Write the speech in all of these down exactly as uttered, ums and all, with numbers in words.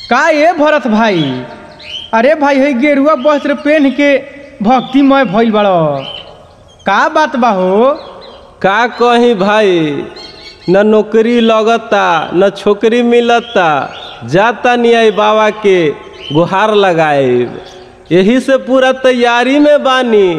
का ये भरत भाई? अरे भाई है गेरुआ वस्त्र पहन के भक्तिमय भइल बड़ो, का बात बा हो? का कही भाई, न नौकरी लगता न छोकरी मिलता, जाता नहीं आई बाबा के गुहार लगाए, यही से पूरा तैयारी में बानी।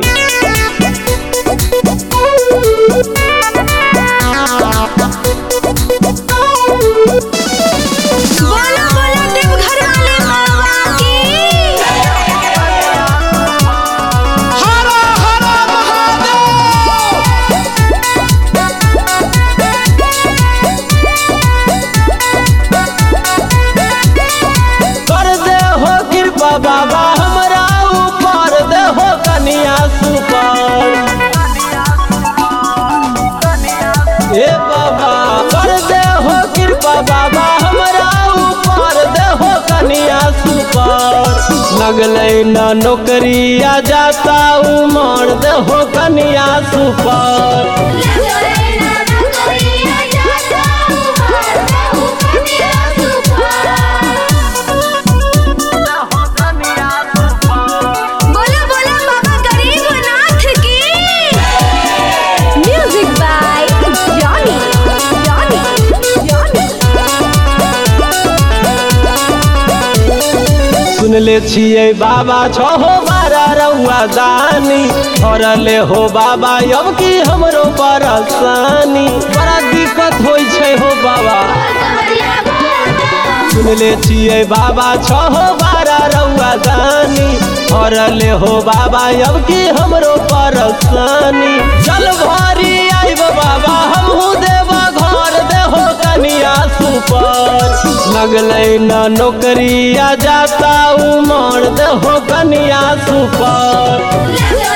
बाबा हमरा ऊपर दे हो कनिया सुपर, ए बाबा कर दे हो कृपा, बाबा हमरा ऊपर दे हो कनिया सुपर। लगले न नौकरी आ जाता उमर दे हो कनिया सुपर। सुनले छिए बाबा छहो बारा रउआ दानी, हरले हो बाबा अब की हमरो परेशानी, बड़ा दिक्कत होई छै हो बाबा। सुनले छिए बाबा छहो बारा रउआ दानी, हरले हो बाबा अब की हमरो परेशानी। चल भरी आइब बाबा हमहू देव घर देहो कनिया सुपर। लगले न नौकरी आ जाता उमर देहो कनिया सुपर।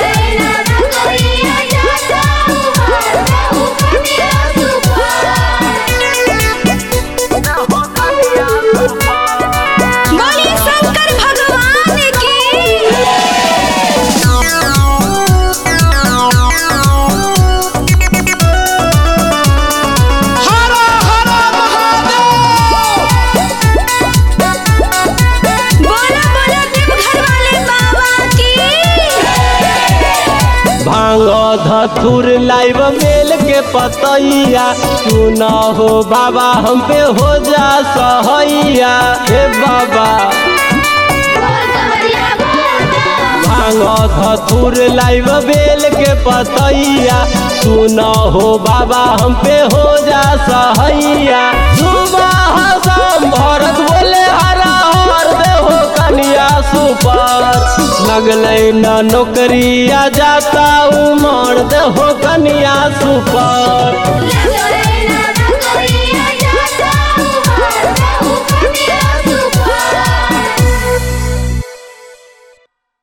धतुर लाइव मेल के पतैया, तू न हो बाबा हम पे हो जा सहैया। हे बाबा भांगो धतुर लाइव मेल के पतैया, तू न हो बाबा हम पे हो जा सहैया। सुबह शाम भरत बोले हरा हर दे हो कनिया सुपर। लगले न नौकरी आ जाता उमर दे हो कनिया सुपर।